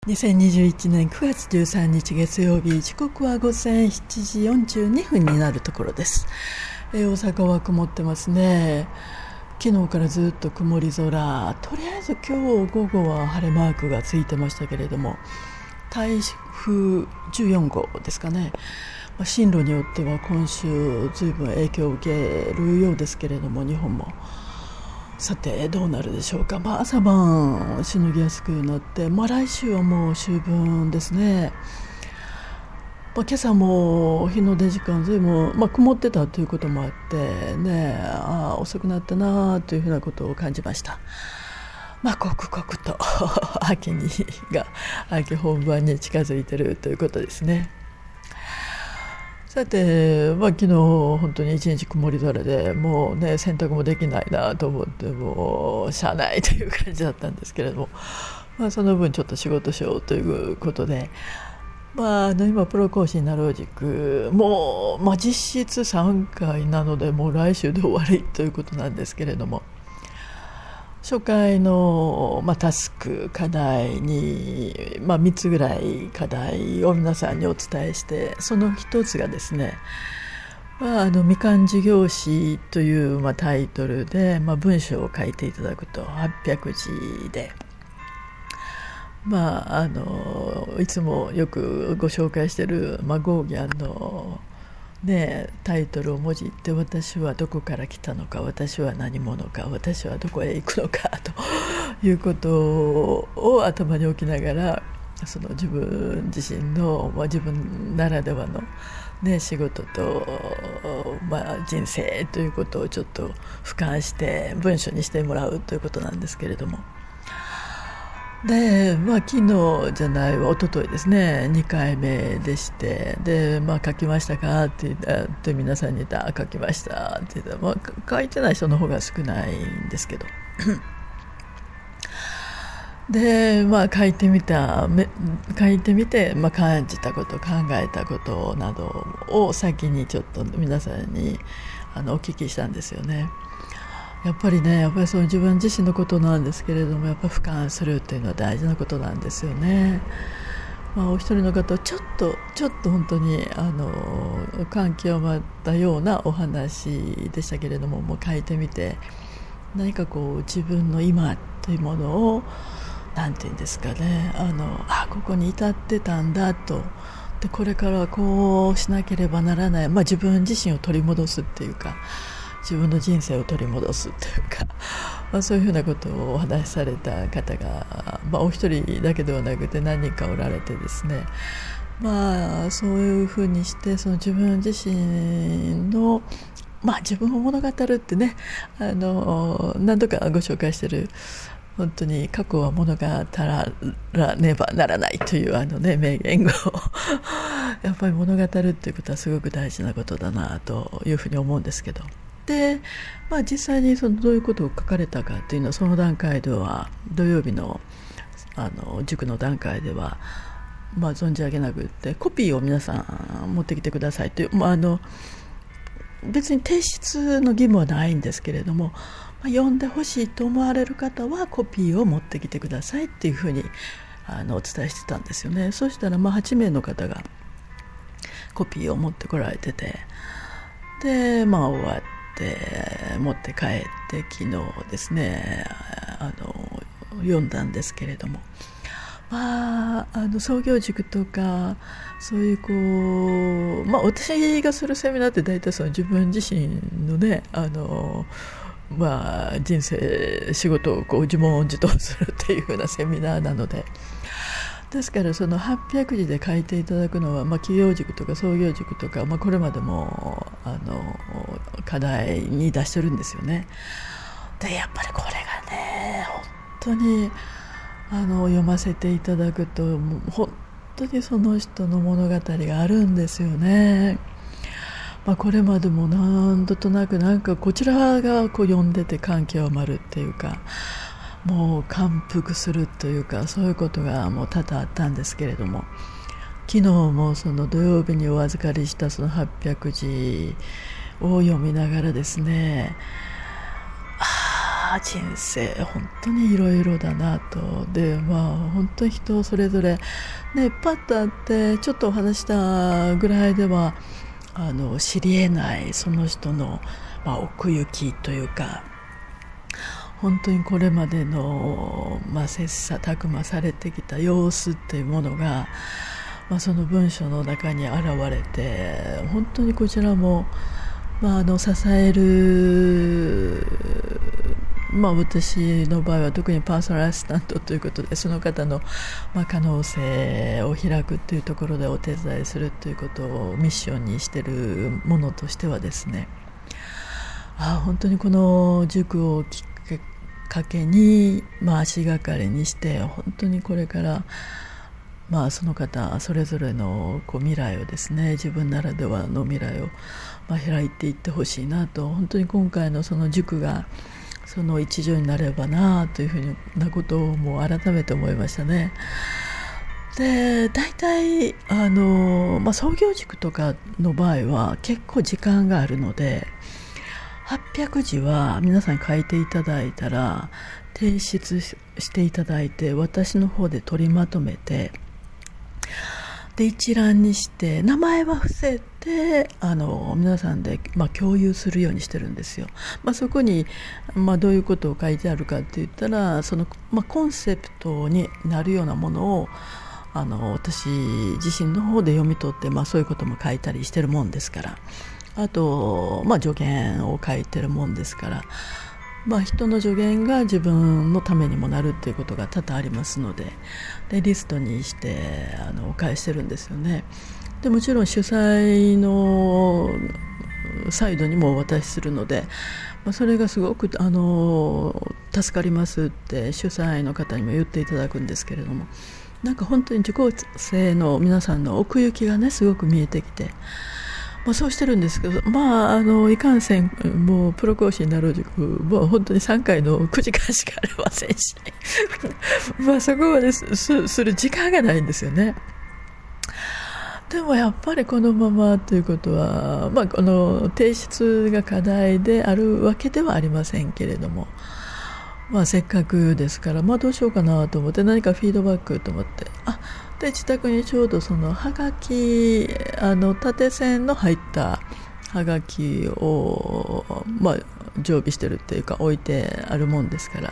2021年9月13日月曜日、時刻は午前7時42分になるところです。大阪は曇ってますね。昨日からずっと曇り空、とりあえず今日午後は晴れマークがついてましたけれども、台風14号ですかね、進路によっては今週ずいぶん影響を受けるようですけれども、日本もさてどうなるでしょうか。朝晩しのぎやすくなって、来週はもう秋分ですね。今朝も日の出時間ずいぶん、曇ってたということもあってね、遅くなったなというふうなことを感じました。刻々と秋本番に近づいているということですね。さて、昨日本当に一日曇り空で、もうね洗濯もできないなと思って、もうしゃあないという感じだったんですけれども、その分ちょっと仕事しようということで、今プロ講師になろう軸もう、実質3回なので、もう来週で終わりということなんですけれども、初回の、タスク課題に、3つぐらい課題を皆さんにお伝えして、その一つがですね、みかん事業史という、タイトルで、文章を書いていただくと800字で、いつもよくご紹介している、ゴーギャンのタイトルをもじって、私はどこから来たのか、私は何者か、私はどこへ行くのかということを頭に置きながら、その自分自身の、自分ならではの、仕事と、人生ということをちょっと俯瞰して文章にしてもらうということなんですけれども、で、昨日じゃないわ、一昨日ですね、2回目でして、で、書きましたかって言って皆さんに言ったら、書きましたって言ったら、書いてない人の方が少ないんですけどで、書いてみて、感じたこと、考えたことなどを先にちょっと皆さんにお聞きしたんですよね。やっぱりその自分自身のことなんですけれども、やっぱり俯瞰するっていうのは大事なことなんですよね。お一人の方はちょっと本当に感極まったようなお話でしたけれども、もう書いてみて、何か自分の今というものをなんていうんですかね、ここに至ってたんだと、でこれからこうしなければならない、自分自身を取り戻すっていうか、自分の人生を取り戻すというか、そういうふうなことをお話しされた方が、お一人だけではなくて何人かおられてですね、そういうふうにして、その自分自身の、自分を物語るってね、何度かご紹介している、本当に過去は物語らねばならないという名言をやっぱり物語るっていうことはすごく大事なことだなというふうに思うんですけど、で、実際にどういうことを書かれたかというのは、その段階では土曜日の塾の段階では、存じ上げなくって、コピーを皆さん持ってきてくださいという、別に提出の義務はないんですけれども、読んでほしいと思われる方はコピーを持ってきてくださいっていうふうにお伝えしてたんですよね。そうしたら8名の方がコピーを持ってこられてて、で終わって持って帰って、昨日ですね読んだんですけれども、創業塾とかそういう私がするセミナーって大体その自分自身のね人生仕事を自問自答するっていう風なセミナーなので、ですからその800字で書いていただくのは、企業塾とか創業塾とか、これまでも課題に出してるんですよね。でやっぱりこれがね、本当に読ませていただくと、もう本当にその人の物語があるんですよね。これまでも何度となくこちらが読んでて感極まるっていうか、もう感服するというか、そういうことがもう多々あったんですけれども、昨日もその土曜日にお預かりしたその800字を読みながらですね、 人生本当にいろいろだなと。で本当に人それぞれ、ね、パッと会ってちょっとお話したぐらいでは知り得ないその人の、奥行きというか、本当にこれまでの、切磋琢磨されてきた様子っていうものが、その文章の中に現れて、本当にこちらも、支える、私の場合は特にパーソナルアシスタントということで、その方の、可能性を開くというところでお手伝いするということをミッションにしているものとしてはですね、本当にこの塾をきっかけに、足がかりにして本当にこれから、その方それぞれの未来をですね、自分ならではの未来を、開いていってほしいなと、本当に今回のその塾がその一助になればなというふうなことをもう改めて思いましたね。で大体創業塾とかの場合は結構時間があるので、800字は皆さん書いていただいたら提出していただいて、私の方で取りまとめて、で一覧にして名前は伏せて皆さんで、共有するようにしてるんですよ。そこに、どういうことを書いてあるかって言ったら、その、コンセプトになるようなものを私自身の方で読み取って、そういうことも書いたりしてるもんですから、あと、助言を書いてるもんですから、人の助言が自分のためにもなるっていうことが多々ありますので、リストにしてお返ししてるんですよね。でもちろん主催のサイドにもお渡しするので、それがすごく助かりますって主催の方にも言っていただくんですけれども、本当に受講生の皆さんの奥行きがねすごく見えてきて、そうしてるんですけど、いかんせんもうプロ講師になる塾もう本当に3回の9時間しかありませんしそこまでする時間がないんですよね。でもやっぱりこのままということは、この提出が課題であるわけではありませんけれども、せっかくですから、どうしようかなと思って、何かフィードバックと思って、で自宅にちょうどそのはがき縦線の入ったはがきを、常備してるっていうか置いてあるもんですから、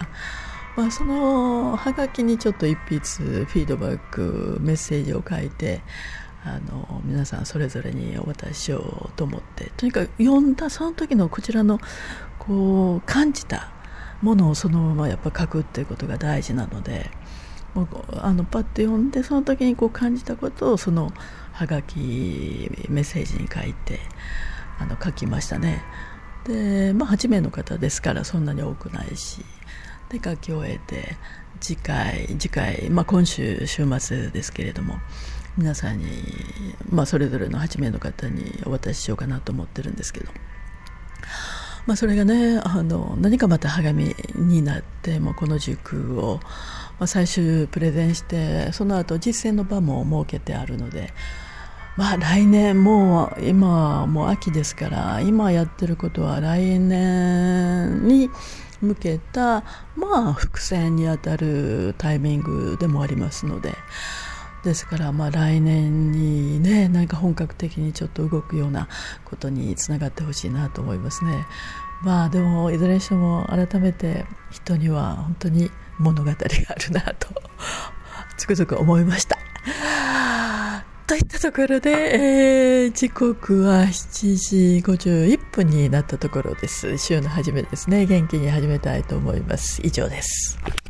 そのはがきにちょっと一筆フィードバックメッセージを書いて皆さんそれぞれにお渡ししようと思って、とにかく読んだその時のこちらの感じたものをそのままやっぱ書くっていうことが大事なので、パッと読んでその時に感じたことをそのはがきメッセージに書いて書きましたね。で、8名の方ですからそんなに多くないし、で書き終えて次回、今週週末ですけれども、皆さんに、それぞれの8名の方にお渡ししようかなと思ってるんですけど、それがね何かまた励みになって、この塾を最終プレゼンして、その後実践の場も設けてあるので、来年もう今もう秋ですから、今やってることは来年に向けた伏線にあたるタイミングでもありますので、ですから来年にね何か本格的にちょっと動くようなことにつながってほしいなと思いますね。でもいずれにしても改めて人には本当に物語があるなとつくづく思いました。といったところで、時刻は7時51分になったところです。週の初めですね。元気に始めたいと思います。以上です。